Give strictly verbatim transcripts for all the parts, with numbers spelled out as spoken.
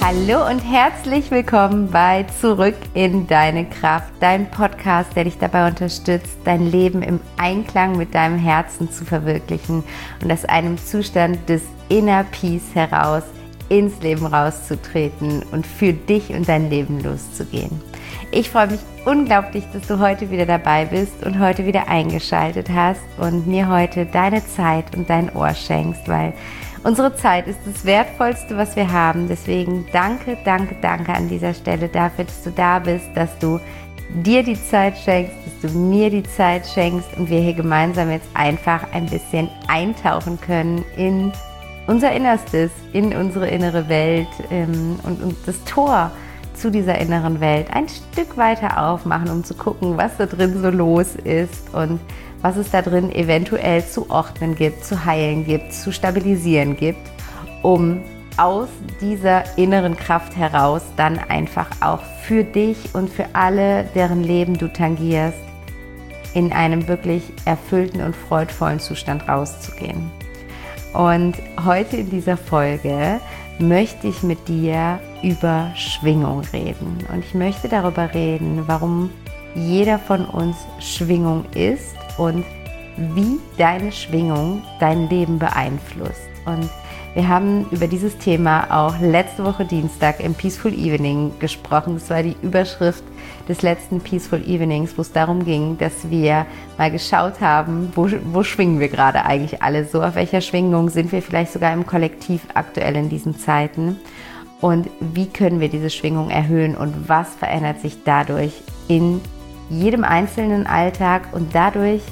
Hallo und herzlich willkommen bei Zurück in deine Kraft, dein Podcast, der dich dabei unterstützt, dein Leben im Einklang mit deinem Herzen zu verwirklichen und aus einem Zustand des Inner Peace heraus ins Leben rauszutreten und für dich und dein Leben loszugehen. Ich freue mich unglaublich, dass du heute wieder dabei bist und heute wieder eingeschaltet hast und mir heute deine Zeit und dein Ohr schenkst, weil unsere Zeit ist das Wertvollste, was wir haben. Deswegen danke, danke, danke an dieser Stelle dafür, dass du da bist, dass du dir die Zeit schenkst, dass du mir die Zeit schenkst und wir hier gemeinsam jetzt einfach ein bisschen eintauchen können in unser Innerstes, in unsere innere Welt ähm, und, und das Tor zu dieser inneren Welt ein Stück weiter aufmachen, um zu gucken, was da drin so los ist und was es da drin eventuell zu ordnen gibt, zu heilen gibt, zu stabilisieren gibt, um aus dieser inneren Kraft heraus dann einfach auch für dich und für alle, deren Leben du tangierst, in einem wirklich erfüllten und freudvollen Zustand rauszugehen. Und heute in dieser Folge möchte ich mit dir über Schwingung reden. Und ich möchte darüber reden, warum jeder von uns Schwingung ist und wie deine Schwingung dein Leben beeinflusst. Und wir haben über dieses Thema auch letzte Woche Dienstag im Peaceful Evening gesprochen. Das war die Überschrift des letzten Peaceful Evenings, wo es darum ging, dass wir mal geschaut haben, wo, wo schwingen wir gerade eigentlich alle so, auf welcher Schwingung sind wir vielleicht sogar im Kollektiv aktuell in diesen Zeiten und wie können wir diese Schwingung erhöhen und was verändert sich dadurch in jedem einzelnen Alltag und dadurch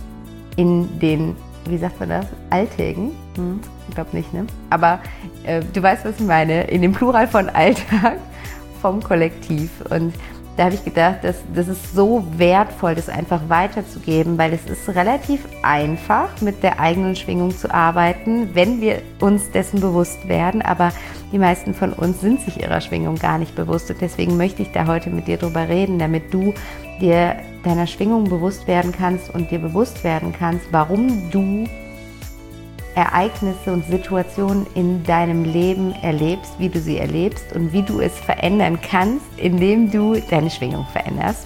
in den, wie sagt man das, Alltägen? Hm, ich glaube nicht, ne? Aber äh, du weißt, was ich meine, in dem Plural von Alltag vom Kollektiv. Und da habe ich gedacht, dass, das ist so wertvoll, das einfach weiterzugeben, weil es ist relativ einfach, mit der eigenen Schwingung zu arbeiten, wenn wir uns dessen bewusst werden. Aber die meisten von uns sind sich ihrer Schwingung gar nicht bewusst. Und deswegen möchte ich da heute mit dir drüber reden, damit du dir deiner Schwingung bewusst werden kannst und dir bewusst werden kannst, warum du Ereignisse und Situationen in deinem Leben erlebst, wie du sie erlebst und wie du es verändern kannst, indem du deine Schwingung veränderst.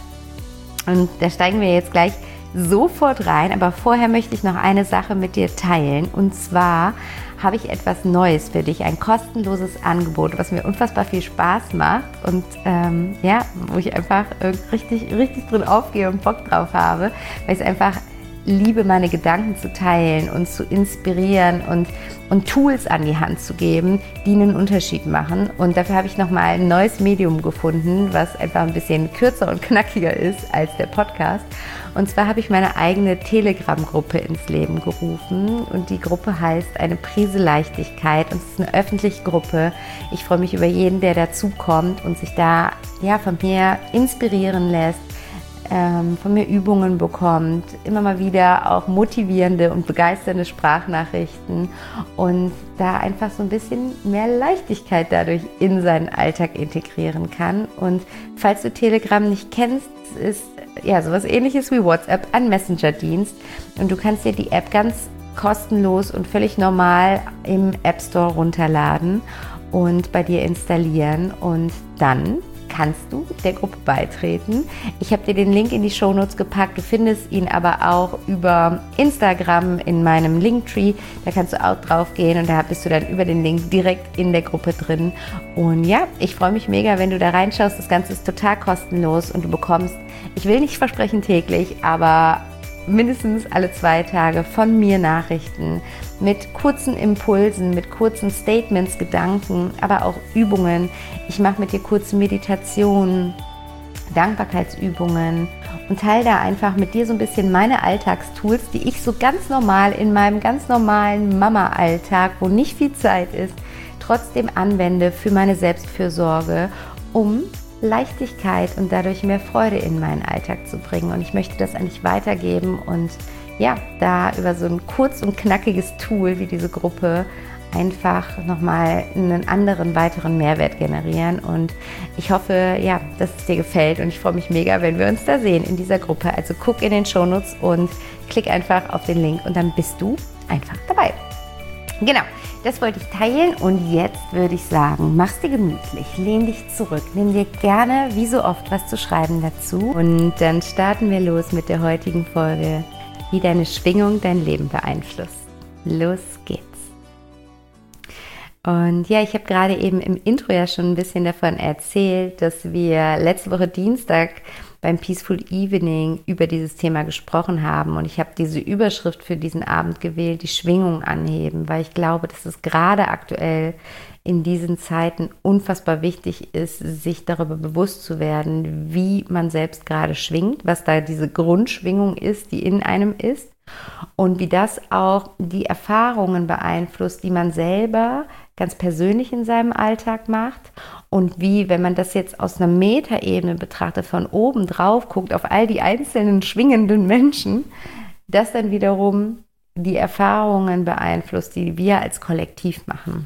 Und da steigen wir jetzt gleich sofort rein, aber vorher möchte ich noch eine Sache mit dir teilen und zwar habe ich etwas Neues für dich, ein kostenloses Angebot, was mir unfassbar viel Spaß macht und ähm, ja, wo ich einfach äh, richtig, richtig drin aufgehe und Bock drauf habe, weil ich es einfach liebe, meine Gedanken zu teilen und zu inspirieren und, und Tools an die Hand zu geben, die einen Unterschied machen. Und dafür habe ich nochmal ein neues Medium gefunden, was einfach ein bisschen kürzer und knackiger ist als der Podcast. Und zwar habe ich meine eigene Telegram-Gruppe ins Leben gerufen und die Gruppe heißt Eine Prise Leichtigkeit und es ist eine öffentliche Gruppe. Ich freue mich über jeden, der dazukommt und sich da ja, von mir inspirieren lässt, von mir Übungen bekommt, immer mal wieder auch motivierende und begeisternde Sprachnachrichten und da einfach so ein bisschen mehr Leichtigkeit dadurch in seinen Alltag integrieren kann. Und falls du Telegram nicht kennst, ist ja sowas Ähnliches wie WhatsApp, ein Messenger-Dienst und du kannst dir die App ganz kostenlos und völlig normal im App Store runterladen und bei dir installieren und dann kannst du der Gruppe beitreten. Ich habe dir den Link in die Shownotes gepackt. Du findest ihn aber auch über Instagram in meinem Linktree. Da kannst du auch drauf gehen und da bist du dann über den Link direkt in der Gruppe drin. Und ja, ich freue mich mega, wenn du da reinschaust. Das Ganze ist total kostenlos und du bekommst, ich will nicht versprechen täglich, aber mindestens alle zwei Tage von mir Nachrichten mit kurzen Impulsen, mit kurzen Statements, Gedanken, aber auch Übungen. Ich mache mit dir kurze Meditationen, Dankbarkeitsübungen und teile da einfach mit dir so ein bisschen meine Alltagstools, die ich so ganz normal in meinem ganz normalen Mama-Alltag, wo nicht viel Zeit ist, trotzdem anwende für meine Selbstfürsorge, um Leichtigkeit und dadurch mehr Freude in meinen Alltag zu bringen. Und ich möchte das eigentlich weitergeben und ja, da über so ein kurz und knackiges Tool wie diese Gruppe einfach nochmal einen anderen, weiteren Mehrwert generieren. Und ich hoffe, ja, dass es dir gefällt und ich freue mich mega, wenn wir uns da sehen in dieser Gruppe. Also guck in den Shownotes und klick einfach auf den Link und dann bist du einfach dabei. Genau. Das wollte ich teilen und jetzt würde ich sagen, mach's dir gemütlich, lehn dich zurück, nimm dir gerne wie so oft was zu schreiben dazu und dann starten wir los mit der heutigen Folge, wie deine Schwingung dein Leben beeinflusst. Los geht's. Und ja, ich habe gerade eben im Intro ja schon ein bisschen davon erzählt, dass wir letzte Woche Dienstag beim Peaceful Evening über dieses Thema gesprochen haben. Und ich habe diese Überschrift für diesen Abend gewählt, die Schwingung anheben, weil ich glaube, dass es gerade aktuell in diesen Zeiten unfassbar wichtig ist, sich darüber bewusst zu werden, wie man selbst gerade schwingt, was da diese Grundschwingung ist, die in einem ist und wie das auch die Erfahrungen beeinflusst, die man selber ganz persönlich in seinem Alltag macht und wie, wenn man das jetzt aus einer Metaebene betrachtet, von oben drauf guckt auf all die einzelnen schwingenden Menschen, das dann wiederum die Erfahrungen beeinflusst, die wir als Kollektiv machen.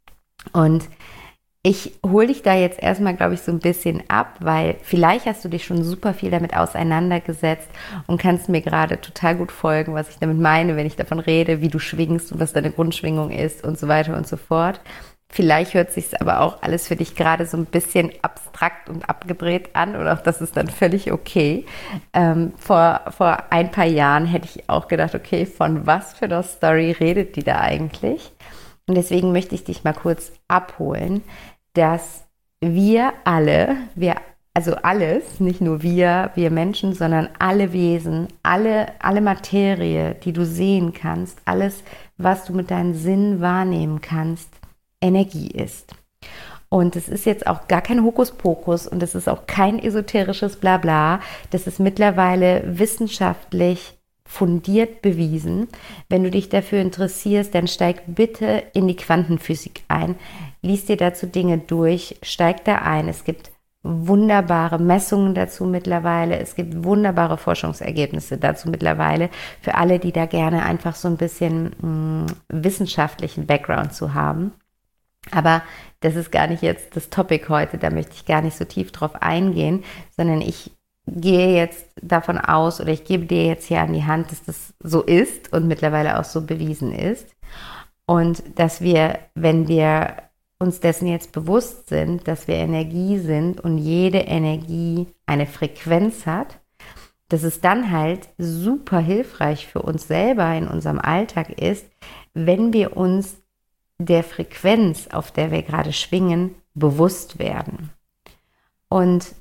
Und ich hole dich da jetzt erstmal, glaube ich, so ein bisschen ab, weil vielleicht hast du dich schon super viel damit auseinandergesetzt und kannst mir gerade total gut folgen, was ich damit meine, wenn ich davon rede, wie du schwingst und was deine Grundschwingung ist und so weiter und so fort. Vielleicht hört sich aber auch alles für dich gerade so ein bisschen abstrakt und abgedreht an und auch das ist dann völlig okay. Ähm, vor, vor ein paar Jahren hätte ich auch gedacht, okay, von was für einer Story redet die da eigentlich? Und deswegen möchte ich dich mal kurz abholen, dass wir alle, wir, also alles, nicht nur wir, wir Menschen, sondern alle Wesen, alle, alle Materie, die du sehen kannst, alles, was du mit deinen Sinnen wahrnehmen kannst, Energie ist. Und es ist jetzt auch gar kein Hokuspokus und es ist auch kein esoterisches Blabla, das ist mittlerweile wissenschaftlich fundiert bewiesen. Wenn du dich dafür interessierst, dann steig bitte in die Quantenphysik ein. Lies dir dazu Dinge durch, steig da ein. Es gibt wunderbare Messungen dazu mittlerweile. Es gibt wunderbare Forschungsergebnisse dazu mittlerweile. Für alle, die da gerne einfach so ein bisschen mh, wissenschaftlichen Background zu haben. Aber das ist gar nicht jetzt das Topic heute. Da möchte ich gar nicht so tief drauf eingehen, sondern ich gehe jetzt davon aus oder ich gebe dir jetzt hier an die Hand, dass das so ist und mittlerweile auch so bewiesen ist. Und dass wir, wenn wir uns dessen jetzt bewusst sind, dass wir Energie sind und jede Energie eine Frequenz hat, dass es dann halt super hilfreich für uns selber in unserem Alltag ist, wenn wir uns der Frequenz, auf der wir gerade schwingen, bewusst werden. Und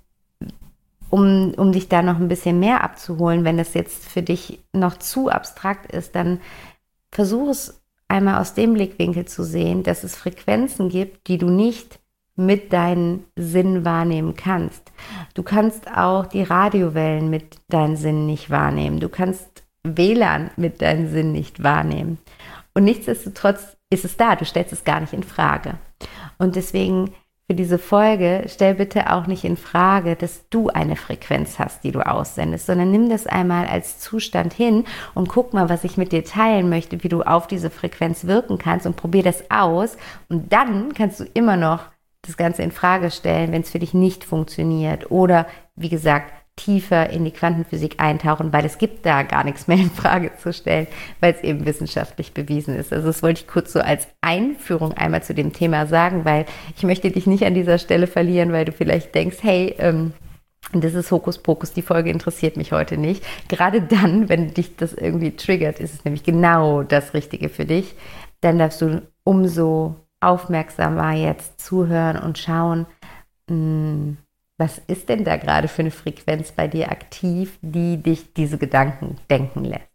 Um, um dich da noch ein bisschen mehr abzuholen, wenn das jetzt für dich noch zu abstrakt ist, dann versuch es einmal aus dem Blickwinkel zu sehen, dass es Frequenzen gibt, die du nicht mit deinen Sinnen wahrnehmen kannst. Du kannst auch die Radiowellen mit deinen Sinnen nicht wahrnehmen. Du kannst W L A N mit deinen Sinnen nicht wahrnehmen. Und nichtsdestotrotz ist es da, du stellst es gar nicht in Frage. Und deswegen für diese Folge, stell bitte auch nicht in Frage, dass du eine Frequenz hast, die du aussendest, sondern nimm das einmal als Zustand hin und guck mal, was ich mit dir teilen möchte, wie du auf diese Frequenz wirken kannst und probier das aus und dann kannst du immer noch das Ganze in Frage stellen, wenn es für dich nicht funktioniert oder, wie gesagt, tiefer in die Quantenphysik eintauchen, weil es gibt da gar nichts mehr in Frage zu stellen, weil es eben wissenschaftlich bewiesen ist. Also das wollte ich kurz so als Einführung einmal zu dem Thema sagen, weil ich möchte dich nicht an dieser Stelle verlieren, weil du vielleicht denkst, hey, ähm, das ist Hokuspokus, die Folge interessiert mich heute nicht. Gerade dann, wenn dich das irgendwie triggert, ist es nämlich genau das Richtige für dich. Dann darfst du umso aufmerksamer jetzt zuhören und schauen, mh, was ist denn da gerade für eine Frequenz bei dir aktiv, die dich diese Gedanken denken lässt?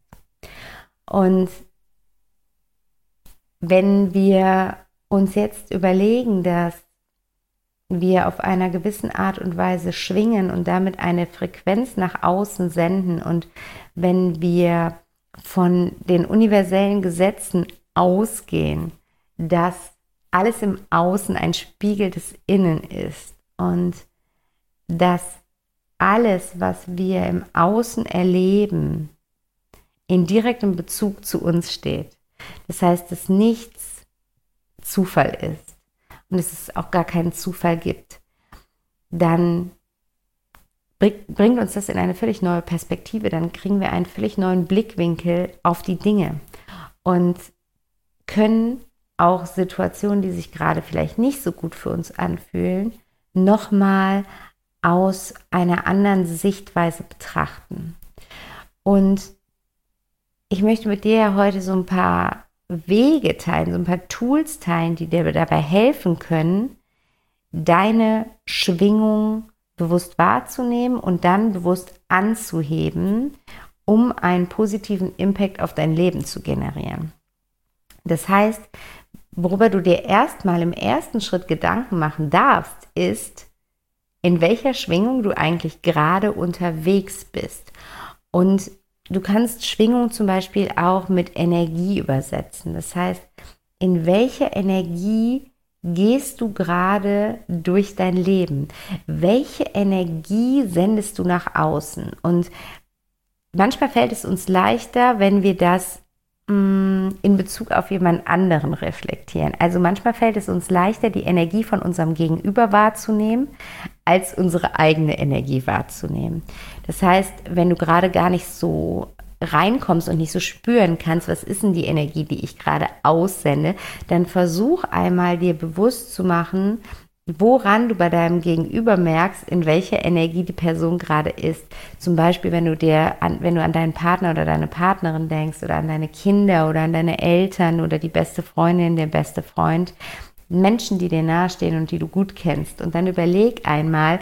Und wenn wir uns jetzt überlegen, dass wir auf einer gewissen Art und Weise schwingen und damit eine Frequenz nach außen senden und wenn wir von den universellen Gesetzen ausgehen, dass alles im Außen ein Spiegel des Innen ist und dass alles, was wir im Außen erleben, in direktem Bezug zu uns steht. Das heißt, dass nichts Zufall ist und dass es auch gar keinen Zufall gibt, dann bringt uns das in eine völlig neue Perspektive. Dann kriegen wir einen völlig neuen Blickwinkel auf die Dinge und können auch Situationen, die sich gerade vielleicht nicht so gut für uns anfühlen, nochmal aus einer anderen Sichtweise betrachten. Und ich möchte mit dir heute so ein paar Wege teilen, so ein paar Tools teilen, die dir dabei helfen können, deine Schwingung bewusst wahrzunehmen und dann bewusst anzuheben, um einen positiven Impact auf dein Leben zu generieren. Das heißt, worüber du dir erstmal im ersten Schritt Gedanken machen darfst, ist, in welcher Schwingung du eigentlich gerade unterwegs bist. Und du kannst Schwingung zum Beispiel auch mit Energie übersetzen. Das heißt, in welcher Energie gehst du gerade durch dein Leben? Welche Energie sendest du nach außen? Und manchmal fällt es uns leichter, wenn wir das mh, in Bezug auf jemand anderen reflektieren. Also manchmal fällt es uns leichter, die Energie von unserem Gegenüber wahrzunehmen, als unsere eigene Energie wahrzunehmen. Das heißt, wenn du gerade gar nicht so reinkommst und nicht so spüren kannst, was ist denn die Energie, die ich gerade aussende, dann versuch einmal dir bewusst zu machen, woran du bei deinem Gegenüber merkst, in welcher Energie die Person gerade ist. Zum Beispiel, wenn du dir an, wenn du an deinen Partner oder deine Partnerin denkst oder an deine Kinder oder an deine Eltern oder die beste Freundin, der beste Freund, Menschen, die dir nahestehen und die du gut kennst. Und dann überleg einmal,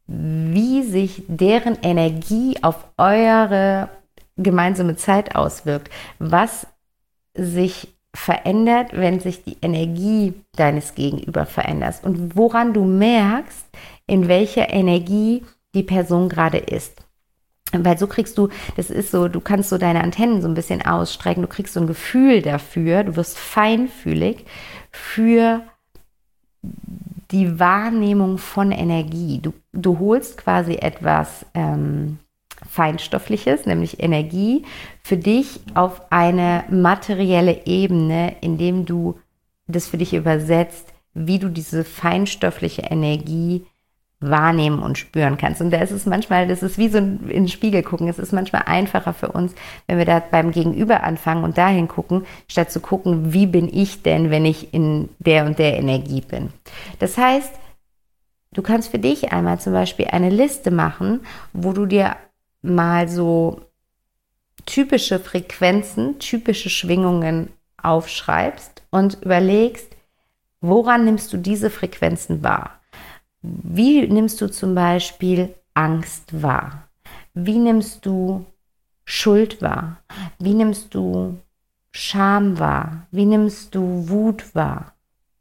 wie sich deren Energie auf eure gemeinsame Zeit auswirkt, was sich verändert, wenn sich die Energie deines Gegenüber verändert und woran du merkst, in welcher Energie die Person gerade ist. Weil so kriegst du, das ist so, du kannst so deine Antennen so ein bisschen ausstrecken, du kriegst so ein Gefühl dafür, du wirst feinfühlig für die Wahrnehmung von Energie. Du, du holst quasi etwas ähm, Feinstoffliches, nämlich Energie, für dich auf eine materielle Ebene, indem du das für dich übersetzt, wie du diese feinstoffliche Energie wahrnehmen und spüren kannst. Und da ist es manchmal, das ist wie so ein in den Spiegel gucken, es ist manchmal einfacher für uns, wenn wir da beim Gegenüber anfangen und dahin gucken, statt zu gucken, wie bin ich denn, wenn ich in der und der Energie bin. Das heißt, du kannst für dich einmal zum Beispiel eine Liste machen, wo du dir mal so typische Frequenzen, typische Schwingungen aufschreibst und überlegst, woran nimmst du diese Frequenzen wahr? Wie nimmst du zum Beispiel Angst wahr? Wie nimmst du Schuld wahr? Wie nimmst du Scham wahr? Wie nimmst du Wut wahr?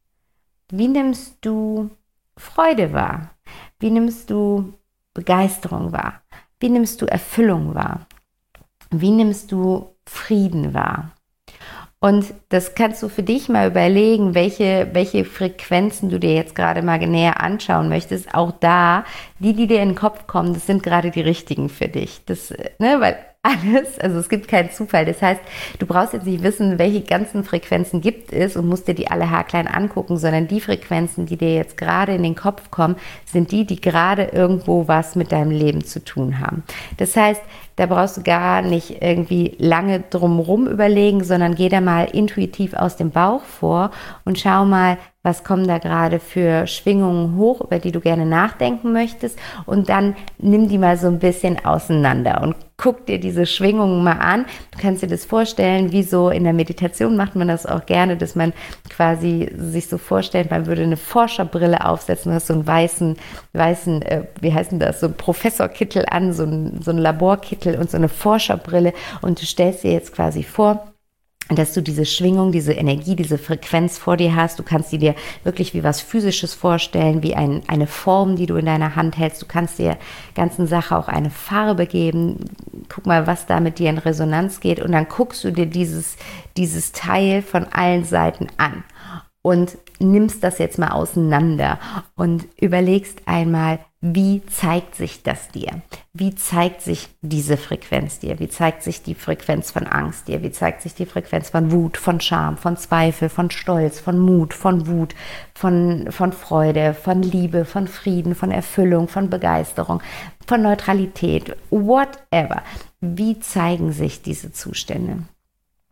Wie nimmst du Freude wahr? Wie nimmst du Begeisterung wahr? Wie nimmst du Erfüllung wahr? Wie nimmst du Frieden wahr? Und das kannst du für dich mal überlegen, welche, welche Frequenzen du dir jetzt gerade mal näher anschauen möchtest. Auch da, die, die dir in den Kopf kommen, das sind gerade die richtigen für dich. Das, ne, weil alles, also es gibt keinen Zufall. Das heißt, du brauchst jetzt nicht wissen, welche ganzen Frequenzen gibt es und musst dir die alle haarklein angucken, sondern die Frequenzen, die dir jetzt gerade in den Kopf kommen, sind die, die gerade irgendwo was mit deinem Leben zu tun haben. Das heißt, da brauchst du gar nicht irgendwie lange drumherum überlegen, sondern geh da mal intuitiv aus dem Bauch vor und schau mal, was kommen da gerade für Schwingungen hoch, über die du gerne nachdenken möchtest, und dann nimm die mal so ein bisschen auseinander und guck dir diese Schwingungen mal an. Du kannst dir das vorstellen, wie so in der Meditation macht man das auch gerne, dass man quasi sich so vorstellt, man würde eine Forscherbrille aufsetzen, du hast so einen weißen, weißen, äh, wie heißt denn das, so einen Professorkittel an, so einen, so einen Laborkittel und so eine Forscherbrille, und du stellst dir jetzt quasi vor, dass du diese Schwingung, diese Energie, diese Frequenz vor dir hast. Du kannst sie dir wirklich wie was Physisches vorstellen, wie ein, eine Form, die du in deiner Hand hältst. Du kannst der ganzen Sache auch eine Farbe geben. Guck mal, was da mit dir in Resonanz geht. Und dann guckst du dir dieses, dieses Teil von allen Seiten an und nimmst das jetzt mal auseinander und überlegst einmal, wie zeigt sich das dir? Wie zeigt sich diese Frequenz dir? Wie zeigt sich die Frequenz von Angst dir? Wie zeigt sich die Frequenz von Wut, von Scham, von Zweifel, von Stolz, von Mut, von Wut, von, von Freude, von Liebe, von Frieden, von Erfüllung, von Begeisterung, von Neutralität, whatever. Wie zeigen sich diese Zustände?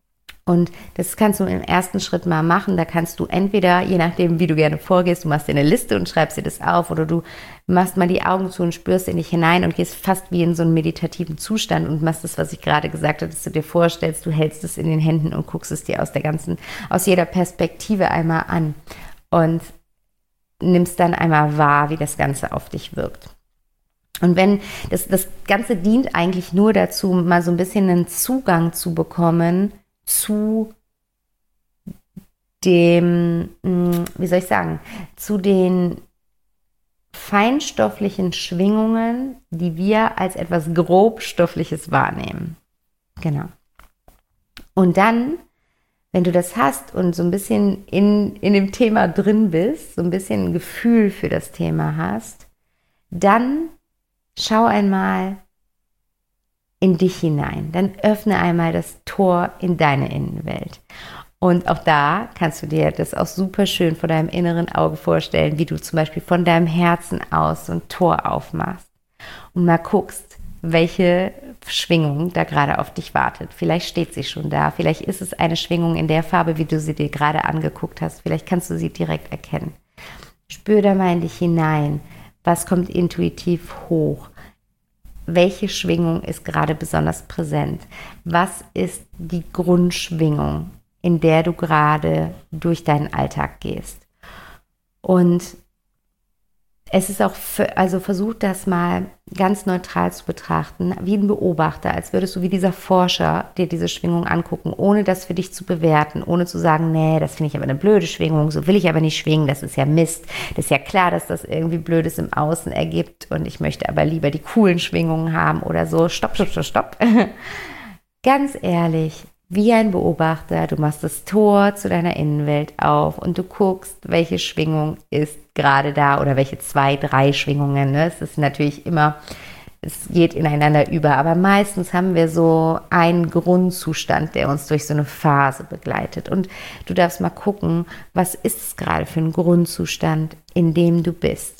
Und das kannst du im ersten Schritt mal machen. Da kannst du entweder, je nachdem, wie du gerne vorgehst, du machst dir eine Liste und schreibst dir das auf, oder du machst mal die Augen zu und spürst in dich hinein und gehst fast wie in so einen meditativen Zustand und machst das, was ich gerade gesagt habe, dass du dir vorstellst, du hältst es in den Händen und guckst es dir aus der ganzen, aus jeder Perspektive einmal an und nimmst dann einmal wahr, wie das Ganze auf dich wirkt. Und wenn das, das Ganze dient eigentlich nur dazu, mal so ein bisschen einen Zugang zu bekommen zu dem, wie soll ich sagen, zu den feinstofflichen Schwingungen, die wir als etwas grobstoffliches wahrnehmen. Genau. Und dann, wenn du das hast und so ein bisschen in, in dem Thema drin bist, so ein bisschen ein Gefühl für das Thema hast, dann schau einmal in dich hinein. Dann öffne einmal das Tor in deine Innenwelt. Und auch da kannst du dir das auch super schön vor deinem inneren Auge vorstellen, wie du zum Beispiel von deinem Herzen aus so ein Tor aufmachst und mal guckst, welche Schwingung da gerade auf dich wartet. Vielleicht steht sie schon da, vielleicht ist es eine Schwingung in der Farbe, wie du sie dir gerade angeguckt hast. Vielleicht kannst du sie direkt erkennen. Spür da mal in dich hinein. Was kommt intuitiv hoch? Welche Schwingung ist gerade besonders präsent? Was ist die Grundschwingung, in der du gerade durch deinen Alltag gehst? Und es ist auch, für, also versuch das mal ganz neutral zu betrachten, wie ein Beobachter, als würdest du wie dieser Forscher dir diese Schwingung angucken, ohne das für dich zu bewerten, ohne zu sagen, nee, das finde ich aber eine blöde Schwingung, so will ich aber nicht schwingen, das ist ja Mist. Das ist ja klar, dass das irgendwie Blödes im Außen ergibt und ich möchte aber lieber die coolen Schwingungen haben oder so. Stopp, stopp, stopp, stopp. Ganz ehrlich, wie ein Beobachter, du machst das Tor zu deiner Innenwelt auf und du guckst, welche Schwingung ist gerade da oder welche zwei, drei Schwingungen. Ne? Es ist natürlich immer, es geht ineinander über, aber meistens haben wir so einen Grundzustand, der uns durch so eine Phase begleitet. Und du darfst mal gucken, was ist es gerade für ein Grundzustand, in dem du bist.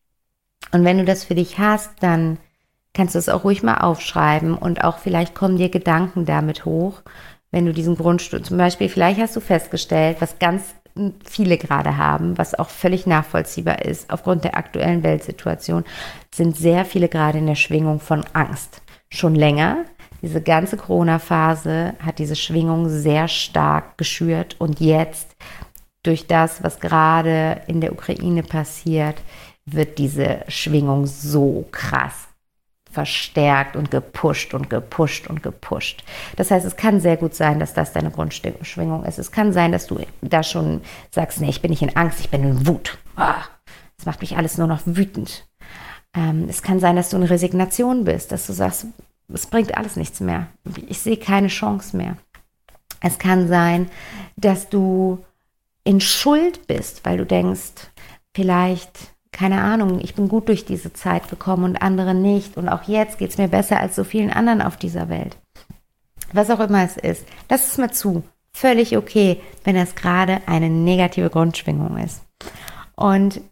Und wenn du das für dich hast, dann kannst du es auch ruhig mal aufschreiben und auch vielleicht kommen dir Gedanken damit hoch, wenn du diesen Grundstuhl, zum Beispiel, vielleicht hast du festgestellt, was ganz viele gerade haben, was auch völlig nachvollziehbar ist, aufgrund der aktuellen Weltsituation, sind sehr viele gerade in der Schwingung von Angst. Schon länger, diese ganze Corona-Phase hat diese Schwingung sehr stark geschürt und jetzt, durch das, was gerade in der Ukraine passiert, wird diese Schwingung so krass verstärkt und gepusht und gepusht und gepusht. Das heißt, es kann sehr gut sein, dass das deine Grundschwingung ist. Es kann sein, dass du da schon sagst, nee, ich bin nicht in Angst, ich bin in Wut. Ah, das macht mich alles nur noch wütend. Ähm, es kann sein, dass du in Resignation bist, dass du sagst, es bringt alles nichts mehr. Ich sehe keine Chance mehr. Es kann sein, dass du in Schuld bist, weil du denkst, vielleicht keine Ahnung, ich bin gut durch diese Zeit gekommen und andere nicht. Und auch jetzt geht es mir besser als so vielen anderen auf dieser Welt. Was auch immer es ist, lass es mal zu. Völlig okay, wenn das gerade eine negative Grundschwingung ist. Und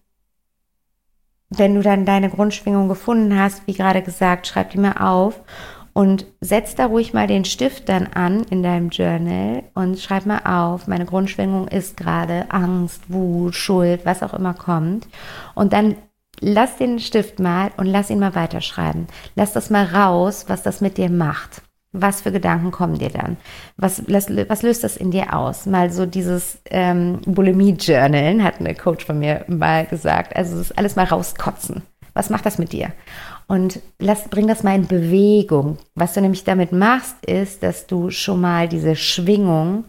wenn du dann deine Grundschwingung gefunden hast, wie gerade gesagt, schreib die mal auf und setz da ruhig mal den Stift dann an in deinem Journal und schreib mal auf, meine Grundschwingung ist gerade Angst, Wut, Schuld, was auch immer kommt. Und dann lass den Stift mal und lass ihn mal weiterschreiben. Lass das mal raus, was das mit dir macht. Was für Gedanken kommen dir dann? Was, was, was löst das in dir aus? Mal so dieses ähm, Bulimie-Journalen, hat eine Coach von mir mal gesagt. Also das alles mal rauskotzen. Was macht das mit dir? Und lass, bring das mal in Bewegung. Was du nämlich damit machst, ist, dass du schon mal diese Schwingung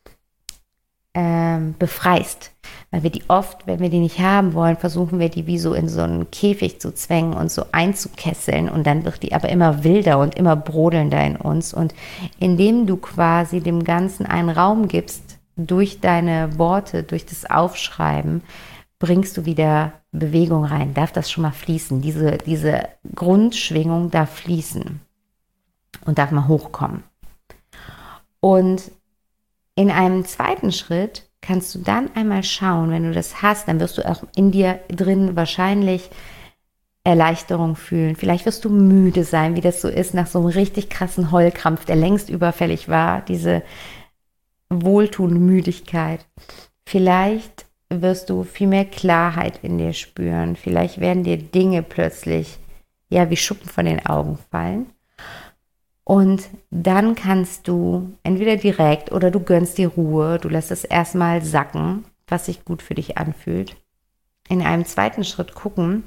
ähm, befreist. Weil wir die oft, wenn wir die nicht haben wollen, versuchen wir die wie so in so einen Käfig zu zwängen und so einzukesseln. Und dann wird die aber immer wilder und immer brodelnder in uns. Und indem du quasi dem Ganzen einen Raum gibst, durch deine Worte, durch das Aufschreiben, bringst du wieder Bewegung rein, darf das schon mal fließen. Diese, diese Grundschwingung darf fließen und darf mal hochkommen. Und in einem zweiten Schritt kannst du dann einmal schauen, wenn du das hast, dann wirst du auch in dir drin wahrscheinlich Erleichterung fühlen. Vielleicht wirst du müde sein, wie das so ist, nach so einem richtig krassen Heulkrampf, der längst überfällig war, diese wohltuende Müdigkeit. Vielleicht wirst du viel mehr Klarheit in dir spüren. Vielleicht werden dir Dinge plötzlich ja wie Schuppen von den Augen fallen. Und dann kannst du entweder direkt oder du gönnst dir Ruhe, du lässt es erstmal sacken, was sich gut für dich anfühlt. In einem zweiten Schritt gucken,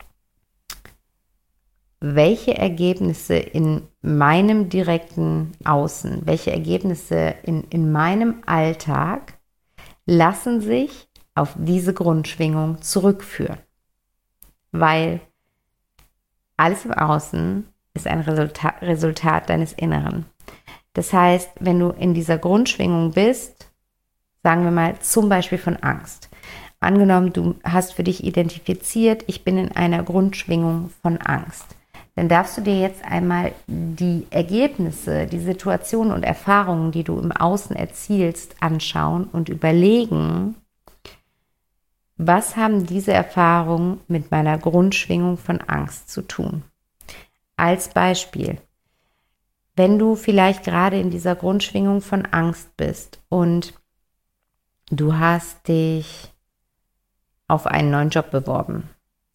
welche Ergebnisse in meinem direkten Außen, welche Ergebnisse in, in meinem Alltag lassen sich auf diese Grundschwingung zurückführen. Weil alles im Außen ist ein Resultat, Resultat deines Inneren. Das heißt, wenn du in dieser Grundschwingung bist, sagen wir mal zum Beispiel von Angst. Angenommen, du hast für dich identifiziert, ich bin in einer Grundschwingung von Angst. Dann darfst du dir jetzt einmal die Ergebnisse, die Situationen und Erfahrungen, die du im Außen erzielst, anschauen und überlegen, was haben diese Erfahrungen mit meiner Grundschwingung von Angst zu tun? Als Beispiel, wenn du vielleicht gerade in dieser Grundschwingung von Angst bist und du hast dich auf einen neuen Job beworben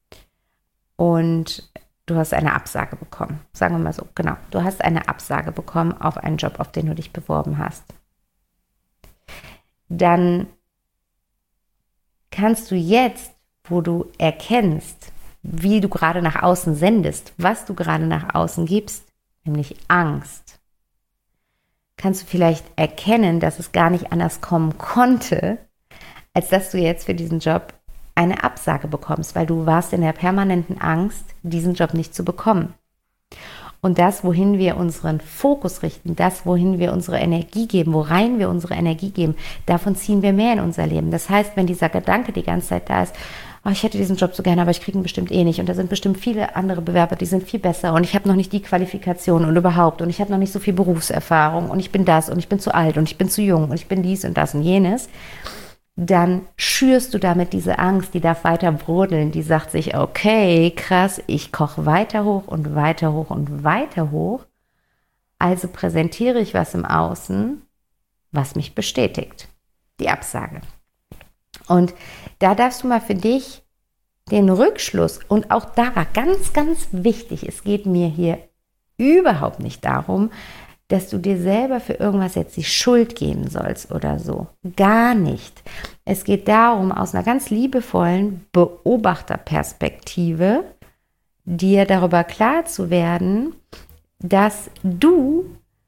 und du hast eine Absage bekommen, sagen wir mal so, genau, du hast eine Absage bekommen auf einen Job, auf den du dich beworben hast, dann kannst du jetzt, wo du erkennst, wie du gerade nach außen sendest, was du gerade nach außen gibst, nämlich Angst, kannst du vielleicht erkennen, dass es gar nicht anders kommen konnte, als dass du jetzt für diesen Job eine Absage bekommst, weil du warst in der permanenten Angst, diesen Job nicht zu bekommen. Und das, wohin wir unseren Fokus richten, das, wohin wir unsere Energie geben, worein wir unsere Energie geben, davon ziehen wir mehr in unser Leben. Das heißt, wenn dieser Gedanke die ganze Zeit da ist, oh, ich hätte diesen Job so gerne, aber ich kriege ihn bestimmt eh nicht und da sind bestimmt viele andere Bewerber, die sind viel besser und ich habe noch nicht die Qualifikation und überhaupt und ich habe noch nicht so viel Berufserfahrung und ich bin das und ich bin zu alt und ich bin zu jung und ich bin dies und das und jenes, dann schürst du damit diese Angst, die darf weiter brodeln, die sagt sich, okay, krass, ich koche weiter hoch und weiter hoch und weiter hoch, also präsentiere ich was im Außen, was mich bestätigt, die Absage. Und da darfst du mal für dich den Rückschluss, und auch da war ganz, ganz wichtig, es geht mir hier überhaupt nicht darum, dass du dir selber für irgendwas jetzt die Schuld geben sollst oder so. Gar nicht. Es geht darum, aus einer ganz liebevollen Beobachterperspektive dir darüber klar zu werden, dass du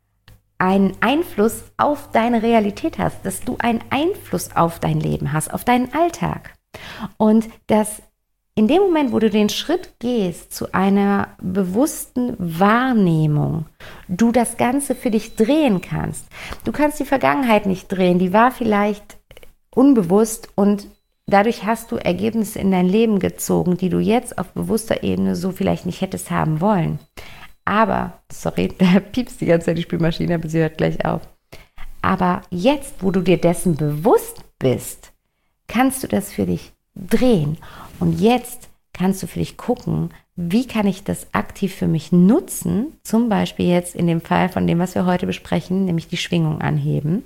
einen Einfluss auf deine Realität hast, dass du einen Einfluss auf dein Leben hast, auf deinen Alltag. Und dass in dem Moment, wo du den Schritt gehst zu einer bewussten Wahrnehmung, du das Ganze für dich drehen kannst. Du kannst die Vergangenheit nicht drehen, die war vielleicht unbewusst und dadurch hast du Ergebnisse in dein Leben gezogen, die du jetzt auf bewusster Ebene so vielleicht nicht hättest haben wollen. Aber, sorry, da piepst die ganze Zeit die Spülmaschine, aber sie hört gleich auf. Aber jetzt, wo du dir dessen bewusst bist, kannst du das für dich drehen. Und jetzt kannst du für dich gucken, wie kann ich das aktiv für mich nutzen, zum Beispiel jetzt in dem Fall von dem, was wir heute besprechen, nämlich die Schwingung anheben,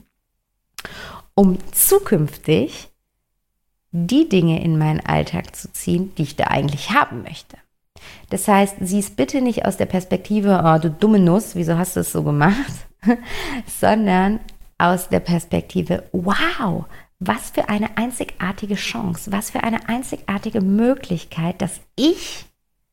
um zukünftig die Dinge in meinen Alltag zu ziehen, die ich da eigentlich haben möchte. Das heißt, sieh es bitte nicht aus der Perspektive, oh du dumme Nuss, wieso hast du es so gemacht, sondern aus der Perspektive, wow, was für eine einzigartige Chance, was für eine einzigartige Möglichkeit, dass ich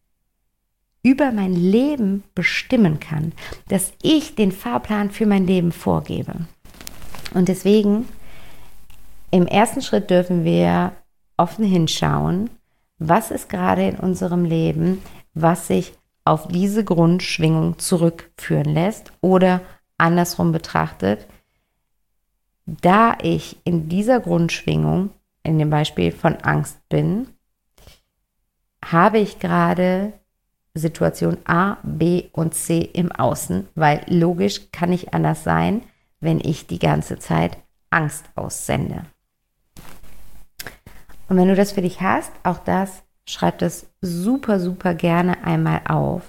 über mein Leben bestimmen kann, dass ich den Fahrplan für mein Leben vorgebe. Und deswegen, im ersten Schritt dürfen wir offen hinschauen, was ist gerade in unserem Leben, was sich auf diese Grundschwingung zurückführen lässt oder andersrum betrachtet, da ich in dieser Grundschwingung, in dem Beispiel von Angst bin, habe ich gerade Situation A, B und C im Außen, weil logisch kann nicht anders sein, wenn ich die ganze Zeit Angst aussende. Und wenn du das für dich hast, auch das, schreib das super, super gerne einmal auf.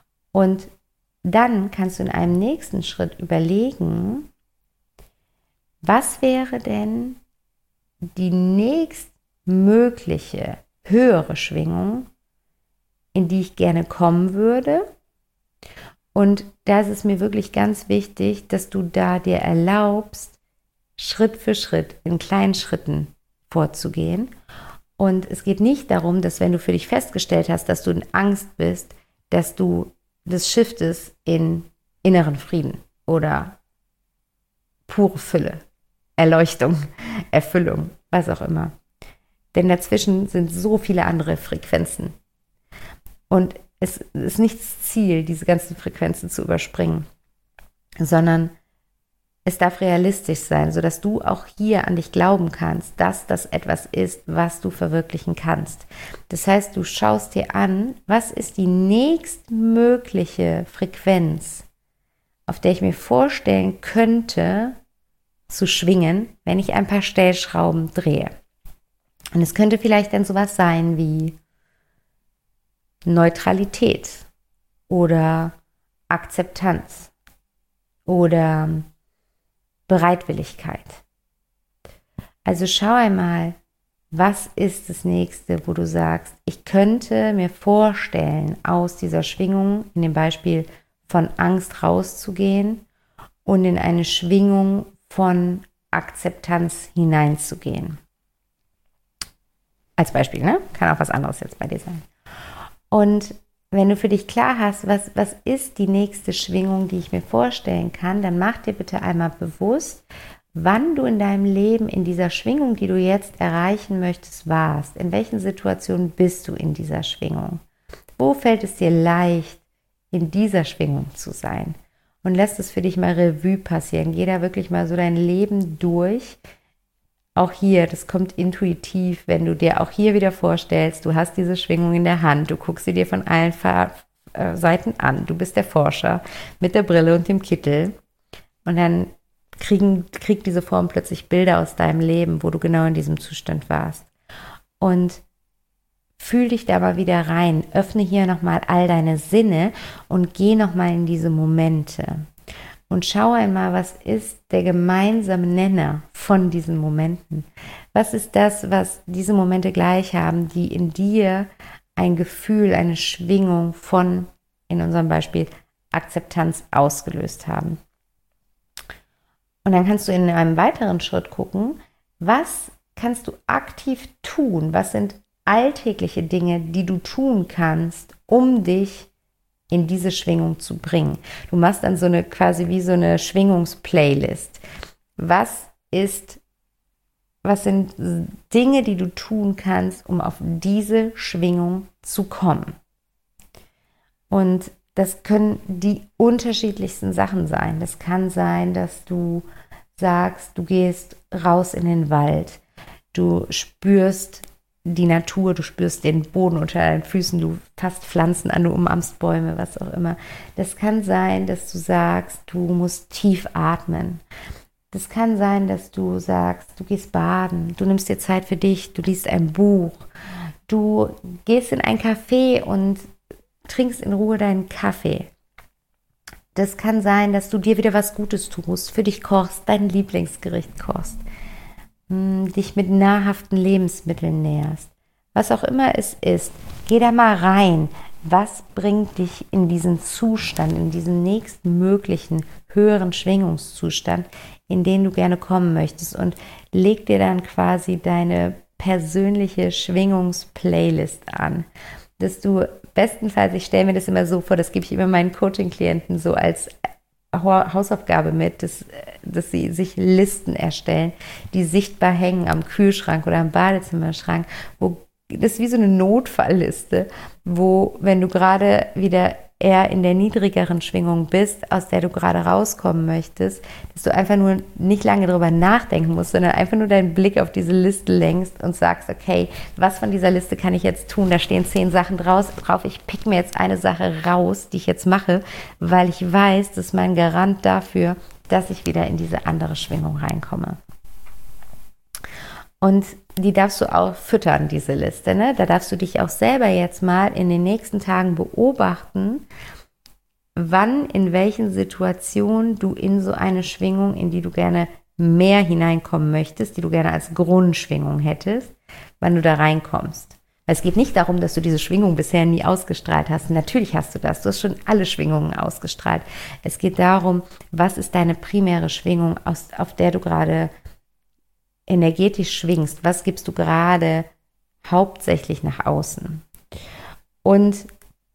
Und dann kannst du in einem nächsten Schritt überlegen, Was wäre denn die nächstmögliche höhere Schwingung, in die ich gerne kommen würde? Und da ist es mir wirklich ganz wichtig, dass du da dir erlaubst, Schritt für Schritt, in kleinen Schritten vorzugehen. Und es geht nicht darum, dass wenn du für dich festgestellt hast, dass du in Angst bist, dass du das shiftest in inneren Frieden oder pure Fülle, Erleuchtung, Erfüllung, was auch immer. Denn dazwischen sind so viele andere Frequenzen. Und es ist nicht das Ziel, diese ganzen Frequenzen zu überspringen, sondern es darf realistisch sein, sodass du auch hier an dich glauben kannst, dass das etwas ist, was du verwirklichen kannst. Das heißt, du schaust dir an, was ist die nächstmögliche Frequenz, auf der ich mir vorstellen könnte, zu schwingen, wenn ich ein paar Stellschrauben drehe. Und es könnte vielleicht dann sowas sein wie Neutralität oder Akzeptanz oder Bereitwilligkeit. Also schau einmal, was ist das Nächste, wo du sagst, ich könnte mir vorstellen, aus dieser Schwingung, in dem Beispiel von Angst rauszugehen und in eine Schwingung von Akzeptanz hineinzugehen. Als Beispiel, ne? Kann auch was anderes jetzt bei dir sein. Und wenn du für dich klar hast, was, was ist die nächste Schwingung, die ich mir vorstellen kann, dann mach dir bitte einmal bewusst, wann du in deinem Leben in dieser Schwingung, die du jetzt erreichen möchtest, warst. In welchen Situationen bist du in dieser Schwingung? Wo fällt es dir leicht, in dieser Schwingung zu sein? Und lass es für dich mal Revue passieren. Geh da wirklich mal so dein Leben durch. Auch hier, das kommt intuitiv, wenn du dir auch hier wieder vorstellst, du hast diese Schwingung in der Hand, du guckst sie dir von allen Seiten an, du bist der Forscher mit der Brille und dem Kittel und dann kriegen, kriegt diese Form plötzlich Bilder aus deinem Leben, wo du genau in diesem Zustand warst. Und fühl dich da mal wieder rein, öffne hier nochmal all deine Sinne und geh nochmal in diese Momente. Und schau einmal, was ist der gemeinsame Nenner von diesen Momenten? Was ist das, was diese Momente gleich haben, die in dir ein Gefühl, eine Schwingung von, in unserem Beispiel, Akzeptanz ausgelöst haben? Und dann kannst du in einem weiteren Schritt gucken, was kannst du aktiv tun? Was sind alltägliche Dinge, die du tun kannst, um dich in diese Schwingung zu bringen. Du machst dann so eine quasi wie so eine Schwingungsplaylist. Was ist, was sind Dinge, die du tun kannst, um auf diese Schwingung zu kommen? Und das können die unterschiedlichsten Sachen sein. Das kann sein, dass du sagst, du gehst raus in den Wald, du spürst die Natur, du spürst den Boden unter deinen Füßen, du fasst Pflanzen an, du umarmst Bäume, was auch immer. Das kann sein, dass du sagst, du musst tief atmen. Das kann sein, dass du sagst, du gehst baden, du nimmst dir Zeit für dich, du liest ein Buch, du gehst in ein Café und trinkst in Ruhe deinen Kaffee. Das kann sein, dass du dir wieder was Gutes tust, für dich kochst, dein Lieblingsgericht kochst, dich mit nahrhaften Lebensmitteln näherst. Was auch immer es ist, geh da mal rein. Was bringt dich in diesen Zustand, in diesen nächstmöglichen höheren Schwingungszustand, in den du gerne kommen möchtest, und leg dir dann quasi deine persönliche Schwingungsplaylist an, dass du bestenfalls, ich stelle mir das immer so vor, das gebe ich immer meinen Coaching-Klienten so als Hausaufgabe mit, dass, dass sie sich Listen erstellen, die sichtbar hängen am Kühlschrank oder am Badezimmerschrank, wo das ist wie so eine Notfallliste, wo, wenn du gerade wieder eher in der niedrigeren Schwingung bist, aus der du gerade rauskommen möchtest, dass du einfach nur nicht lange darüber nachdenken musst, sondern einfach nur deinen Blick auf diese Liste lenkst und sagst, okay, was von dieser Liste kann ich jetzt tun? Da stehen zehn Sachen draus, drauf. Ich pick mir jetzt eine Sache raus, die ich jetzt mache, weil ich weiß, das ist mein Garant dafür, dass ich wieder in diese andere Schwingung reinkomme. Und die darfst du auch füttern, diese Liste, ne? Da darfst du dich auch selber jetzt mal in den nächsten Tagen beobachten, wann, in welchen Situationen du in so eine Schwingung, in die du gerne mehr hineinkommen möchtest, die du gerne als Grundschwingung hättest, wann du da reinkommst. Weil es geht nicht darum, dass du diese Schwingung bisher nie ausgestrahlt hast. Natürlich hast du das. Du hast schon alle Schwingungen ausgestrahlt. Es geht darum, was ist deine primäre Schwingung, aus, auf der du gerade energetisch schwingst? Was gibst du gerade hauptsächlich nach außen? Und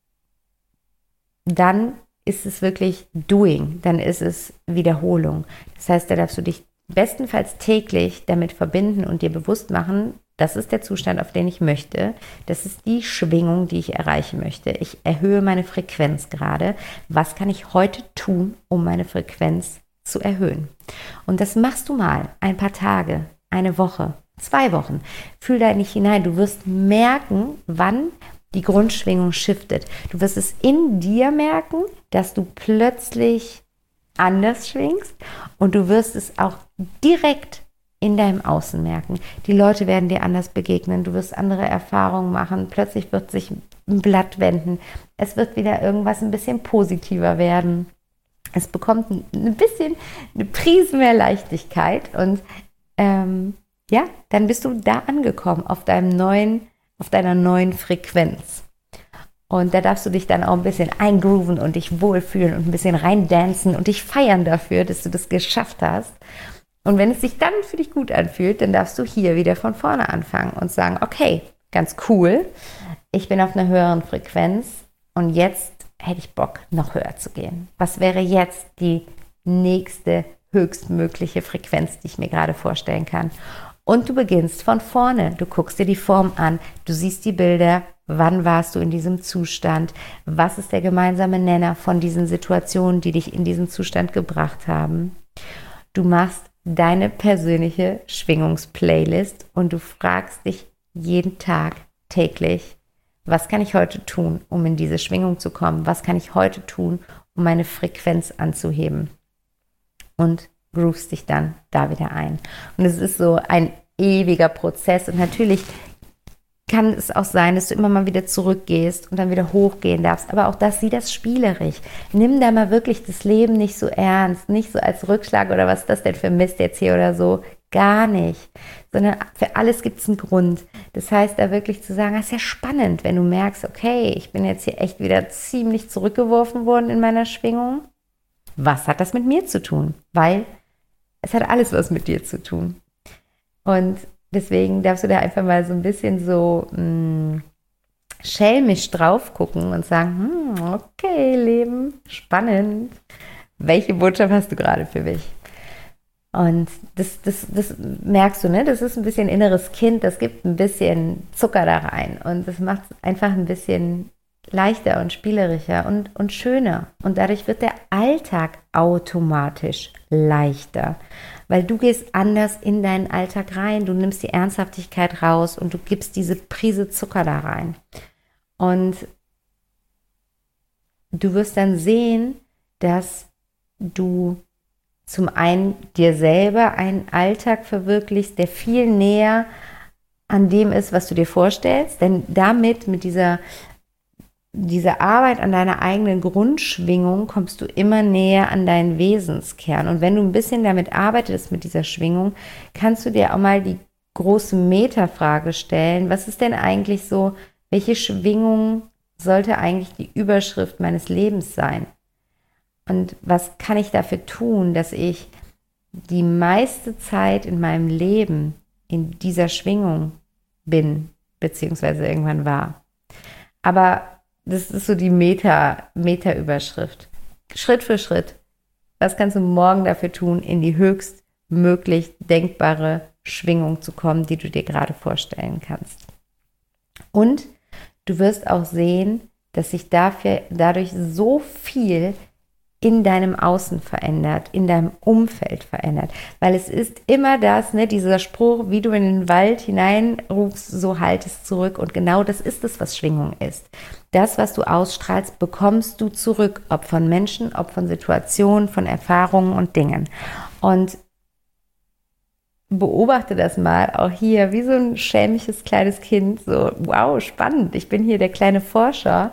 dann ist es wirklich Doing, dann ist es Wiederholung. Das heißt, da darfst du dich bestenfalls täglich damit verbinden und dir bewusst machen, das ist der Zustand, auf den ich möchte. Das ist die Schwingung, die ich erreichen möchte. Ich erhöhe meine Frequenz gerade. Was kann ich heute tun, um meine Frequenz zu erhöhen? Und das machst du mal ein paar Tage, eine Woche, zwei Wochen. Fühl da nicht hinein. Du wirst merken, wann die Grundschwingung shiftet. Du wirst es in dir merken, dass du plötzlich anders schwingst und du wirst es auch direkt in deinem Außen merken. Die Leute werden dir anders begegnen, du wirst andere Erfahrungen machen, plötzlich wird sich ein Blatt wenden, es wird wieder irgendwas ein bisschen positiver werden. Es bekommt ein bisschen, eine Prise mehr Leichtigkeit und ähm, ja, dann bist du da angekommen auf deinem neuen, auf deiner neuen Frequenz. Und da darfst du dich dann auch ein bisschen eingrooven und dich wohlfühlen und ein bisschen reindancen und dich feiern dafür, dass du das geschafft hast. Und wenn es sich dann für dich gut anfühlt, dann darfst du hier wieder von vorne anfangen und sagen, okay, ganz cool, ich bin auf einer höheren Frequenz und jetzt hätte ich Bock, noch höher zu gehen. Was wäre jetzt die nächste höchstmögliche Frequenz, die ich mir gerade vorstellen kann? Und du beginnst von vorne. Du guckst dir die Form an, du siehst die Bilder, wann warst du in diesem Zustand, was ist der gemeinsame Nenner von diesen Situationen, die dich in diesen Zustand gebracht haben. Du machst deine persönliche Schwingungsplaylist und du fragst dich jeden Tag, täglich, was kann ich heute tun, um in diese Schwingung zu kommen? Was kann ich heute tun, um meine Frequenz anzuheben? Und groovst dich dann da wieder ein. Und es ist so ein ewiger Prozess und natürlich kann es auch sein, dass du immer mal wieder zurückgehst und dann wieder hochgehen darfst. Aber auch das, sieh das spielerisch. Nimm da mal wirklich das Leben nicht so ernst, nicht so als Rückschlag oder was ist das denn für Mist jetzt hier oder so. Gar nicht. Sondern für alles gibt es einen Grund. Das heißt, da wirklich zu sagen, das ist ja spannend, wenn du merkst, okay, ich bin jetzt hier echt wieder ziemlich zurückgeworfen worden in meiner Schwingung. Was hat das mit mir zu tun? Weil es hat alles was mit dir zu tun. Und deswegen darfst du da einfach mal so ein bisschen so mh, schelmisch drauf gucken und sagen, hm, okay, Leben, spannend. Welche Botschaft hast du gerade für mich? Und das, das, das merkst du, ne? Das ist ein bisschen inneres Kind, das gibt ein bisschen Zucker da rein. Und das macht es einfach ein bisschen leichter und spielerischer und, und schöner. Und dadurch wird der Alltag automatisch leichter. Weil du gehst anders in deinen Alltag rein, du nimmst die Ernsthaftigkeit raus und du gibst diese Prise Zucker da rein. Und du wirst dann sehen, dass du zum einen dir selber einen Alltag verwirklichst, der viel näher an dem ist, was du dir vorstellst. Denn damit, mit dieser, dieser Arbeit an deiner eigenen Grundschwingung, kommst du immer näher an deinen Wesenskern. Und wenn du ein bisschen damit arbeitest, mit dieser Schwingung, kannst du dir auch mal die große Metafrage stellen. Was ist denn eigentlich so, welche Schwingung sollte eigentlich die Überschrift meines Lebens sein? Und was kann ich dafür tun, dass ich die meiste Zeit in meinem Leben in dieser Schwingung bin, beziehungsweise irgendwann war? Aber das ist so die Meta, Meta-Überschrift. Schritt für Schritt. Was kannst du morgen dafür tun, in die höchstmöglich denkbare Schwingung zu kommen, die du dir gerade vorstellen kannst? Und du wirst auch sehen, dass sich dafür, dadurch so viel in deinem Außen verändert, in deinem Umfeld verändert. Weil es ist immer das, ne, dieser Spruch, wie du in den Wald hineinrufst, so halt es zurück. Und genau das ist es, was Schwingung ist. Das, was du ausstrahlst, bekommst du zurück, ob von Menschen, ob von Situationen, von Erfahrungen und Dingen. Und beobachte das mal, auch hier, wie so ein schelmisches kleines Kind, so, wow, spannend, ich bin hier der kleine Forscher. Und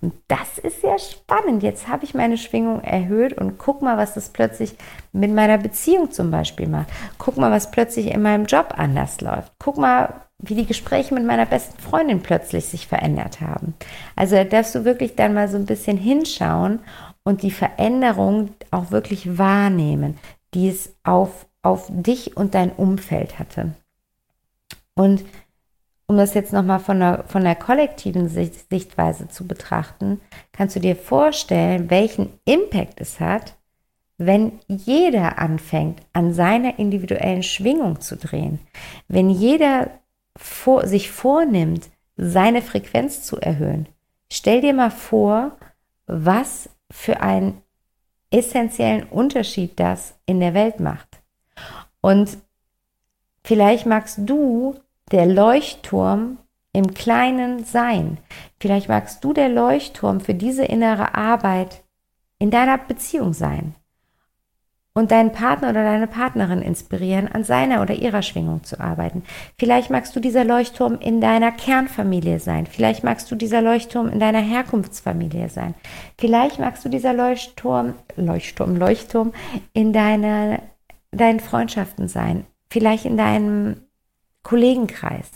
betrachten, das ist ja spannend, jetzt habe ich meine Schwingung erhöht und guck mal, was das plötzlich mit meiner Beziehung zum Beispiel macht. Guck mal, was plötzlich in meinem Job anders läuft. Guck mal, wie die Gespräche mit meiner besten Freundin plötzlich sich verändert haben. Also da darfst du wirklich dann mal so ein bisschen hinschauen und die Veränderung auch wirklich wahrnehmen, die es auf, auf dich und dein Umfeld hatte. Und um das jetzt nochmal von der, von der kollektiven Sicht, Sichtweise zu betrachten, kannst du dir vorstellen, welchen Impact es hat, wenn jeder anfängt, an seiner individuellen Schwingung zu drehen. Wenn jeder vor, sich vornimmt, seine Frequenz zu erhöhen. Stell dir mal vor, was für einen essentiellen Unterschied das in der Welt macht. Und vielleicht magst du der Leuchtturm im Kleinen sein. Vielleicht magst du der Leuchtturm für diese innere Arbeit in deiner Beziehung sein und deinen Partner oder deine Partnerin inspirieren, an seiner oder ihrer Schwingung zu arbeiten. Vielleicht magst du dieser Leuchtturm in deiner Kernfamilie sein. Vielleicht magst du dieser Leuchtturm in deiner Herkunftsfamilie sein. Vielleicht magst du dieser Leuchtturm, Leuchtturm, Leuchtturm in deine, deinen Freundschaften sein. Vielleicht in deinem Kollegenkreis.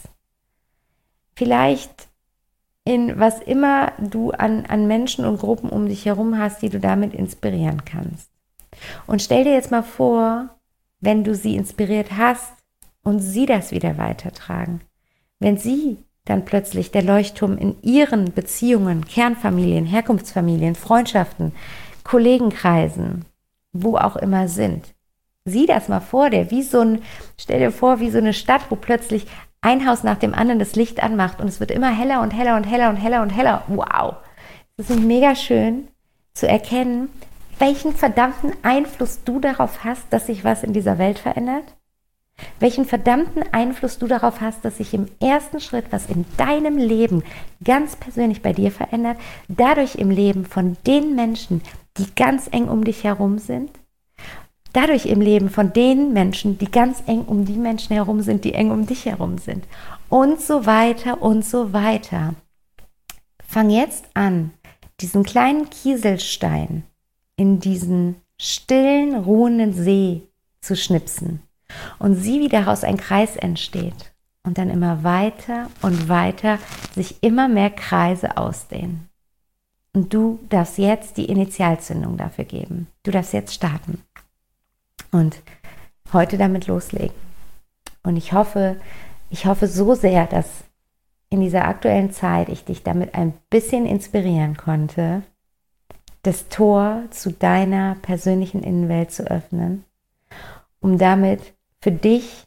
Vielleicht in was immer du an, an Menschen und Gruppen um dich herum hast, die du damit inspirieren kannst. Und stell dir jetzt mal vor, wenn du sie inspiriert hast und sie das wieder weitertragen. Wenn sie dann plötzlich der Leuchtturm in ihren Beziehungen, Kernfamilien, Herkunftsfamilien, Freundschaften, Kollegenkreisen, wo auch immer sind. Sieh das mal vor dir, wie so ein, stell dir vor, wie so eine Stadt, wo plötzlich ein Haus nach dem anderen das Licht anmacht und es wird immer heller und heller und heller und heller und heller. Wow! Es ist mega schön zu erkennen, welchen verdammten Einfluss du darauf hast, dass sich was in dieser Welt verändert. Welchen verdammten Einfluss du darauf hast, dass sich im ersten Schritt was in deinem Leben ganz persönlich bei dir verändert, dadurch im Leben von den Menschen, die ganz eng um dich herum sind, dadurch im Leben von den Menschen, die ganz eng um die Menschen herum sind, die eng um dich herum sind. Und so weiter und so weiter. Fang jetzt an, diesen kleinen Kieselstein in diesen stillen, ruhenden See zu schnipsen. Und sieh, wie daraus ein Kreis entsteht. Und dann immer weiter und weiter sich immer mehr Kreise ausdehnen. Und du darfst jetzt die Initialzündung dafür geben. Du darfst jetzt starten. Und heute damit loslegen. Und ich hoffe, ich hoffe so sehr, dass in dieser aktuellen Zeit ich dich damit ein bisschen inspirieren konnte, das Tor zu deiner persönlichen Innenwelt zu öffnen, um damit für dich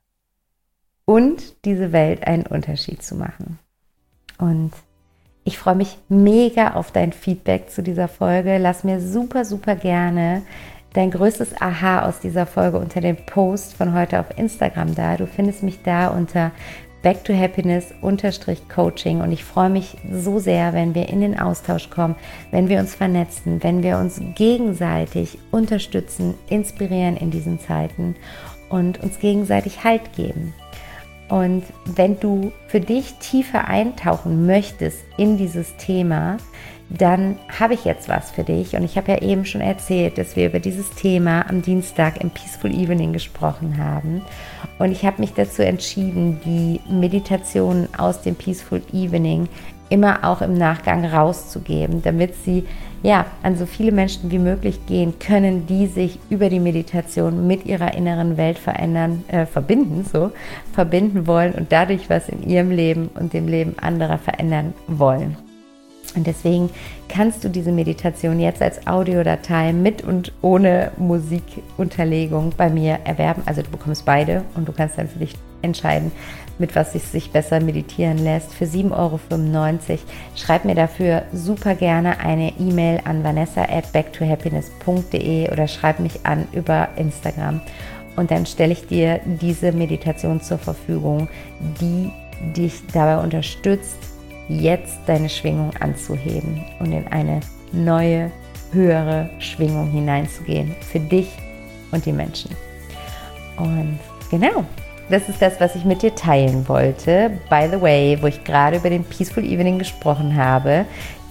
und diese Welt einen Unterschied zu machen. Und ich freue mich mega auf dein Feedback zu dieser Folge. Lass mir super, super gerne dein größtes Aha aus dieser Folge unter dem Post von heute auf Instagram da. Du findest mich da unter back to happiness Coaching und ich freue mich so sehr, wenn wir in den Austausch kommen, wenn wir uns vernetzen, wenn wir uns gegenseitig unterstützen, inspirieren in diesen Zeiten und uns gegenseitig Halt geben. Und wenn du für dich tiefer eintauchen möchtest in dieses Thema, dann habe ich jetzt was für dich. Und ich habe ja eben schon erzählt, dass wir über dieses Thema am Dienstag im Peaceful Evening gesprochen haben. Und ich habe mich dazu entschieden, die Meditationen aus dem Peaceful Evening immer auch im Nachgang rauszugeben, damit sie ja an so viele Menschen wie möglich gehen können, die sich über die Meditation mit ihrer inneren Welt verändern, äh, verbinden, so verbinden wollen und dadurch was in ihrem Leben und dem Leben anderer verändern wollen. Und deswegen kannst du diese Meditation jetzt als Audiodatei mit und ohne Musikunterlegung bei mir erwerben. Also du bekommst beide und du kannst dann für dich entscheiden, mit was es sich besser meditieren lässt. Für sieben Euro fünfundneunzig. Schreib mir dafür super gerne eine E-Mail an vanessa at back to happiness punkt de oder schreib mich an über Instagram. Und dann stelle ich dir diese Meditation zur Verfügung, die dich dabei unterstützt, jetzt deine Schwingung anzuheben und in eine neue, höhere Schwingung hineinzugehen für dich und die Menschen. Und genau, das ist das, was ich mit dir teilen wollte. By the way, wo ich gerade über den Peaceful Evening gesprochen habe,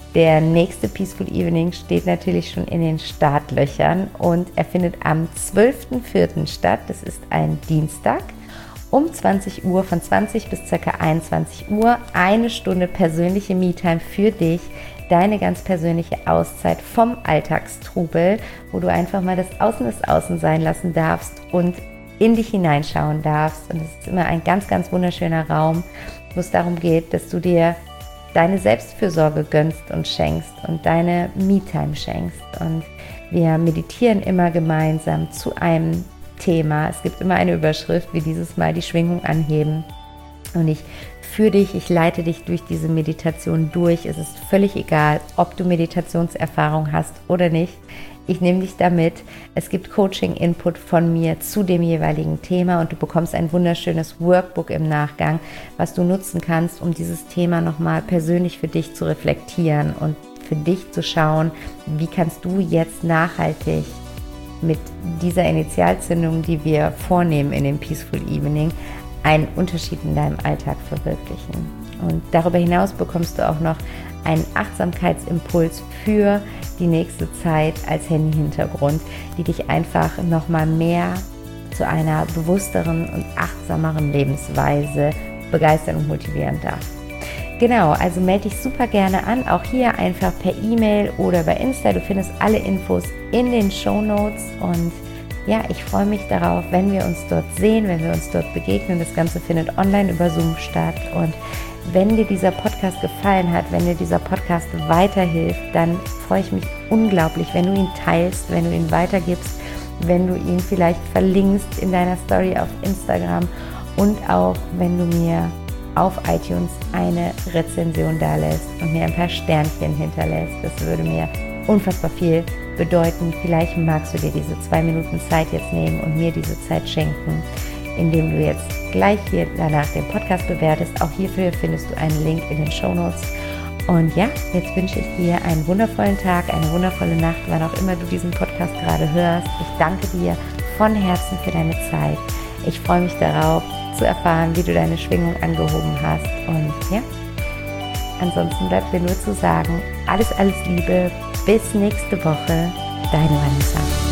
Der nächste Peaceful Evening steht natürlich schon in den Startlöchern und er findet am zwölften vierten statt. Das ist ein Dienstag um zwanzig Uhr, von zwanzig bis ca. einundzwanzig Uhr. Eine Stunde persönliche Me-Time für dich, deine ganz persönliche Auszeit vom Alltagstrubel, wo du einfach mal das Außen das Außen sein lassen darfst und in dich hineinschauen darfst. Und es ist immer ein ganz, ganz wunderschöner Raum, wo es darum geht, dass du dir deine Selbstfürsorge gönnst und schenkst und deine Me-Time schenkst. Und wir meditieren immer gemeinsam zu einem Thema. Es gibt immer eine Überschrift, wie dieses Mal die Schwingung anheben. Und ich führe dich, ich leite dich durch diese Meditation durch. Es ist völlig egal, ob du Meditationserfahrung hast oder nicht. Ich nehme dich damit. Es gibt Coaching-Input von mir zu dem jeweiligen Thema und du bekommst ein wunderschönes Workbook im Nachgang, was du nutzen kannst, um dieses Thema nochmal persönlich für dich zu reflektieren und für dich zu schauen, wie kannst du jetzt nachhaltig mit dieser Initialzündung, die wir vornehmen in dem Peaceful Evening, einen Unterschied in deinem Alltag verwirklichen. Und darüber hinaus bekommst du auch noch einen Achtsamkeitsimpuls für die nächste Zeit als Handy-Hintergrund, die dich einfach nochmal mehr zu einer bewussteren und achtsameren Lebensweise begeistern und motivieren darf. Genau, also melde dich super gerne an, auch hier einfach per E-Mail oder bei Insta. Du findest alle Infos in den Shownotes und ja, ich freue mich darauf, wenn wir uns dort sehen, wenn wir uns dort begegnen. Das Ganze findet online über Zoom statt und wenn dir dieser Podcast gefallen hat, wenn dir dieser Podcast weiterhilft, dann freue ich mich unglaublich, wenn du ihn teilst, wenn du ihn weitergibst, wenn du ihn vielleicht verlinkst in deiner Story auf Instagram und auch wenn du mir auf iTunes eine Rezension dalässt und mir ein paar Sternchen hinterlässt. Das würde mir unfassbar viel bedeuten. Vielleicht magst du dir diese zwei Minuten Zeit jetzt nehmen und mir diese Zeit schenken, indem du jetzt gleich hier danach den Podcast bewertest. Auch hierfür findest du einen Link in den Shownotes. Und ja, jetzt wünsche ich dir einen wundervollen Tag, eine wundervolle Nacht, wann auch immer du diesen Podcast gerade hörst. Ich danke dir von Herzen für deine Zeit. Ich freue mich darauf, zu erfahren, wie du deine Schwingung angehoben hast. Und ja, ansonsten bleibt mir nur zu sagen, alles, alles Liebe, bis nächste Woche, deine Vanessa.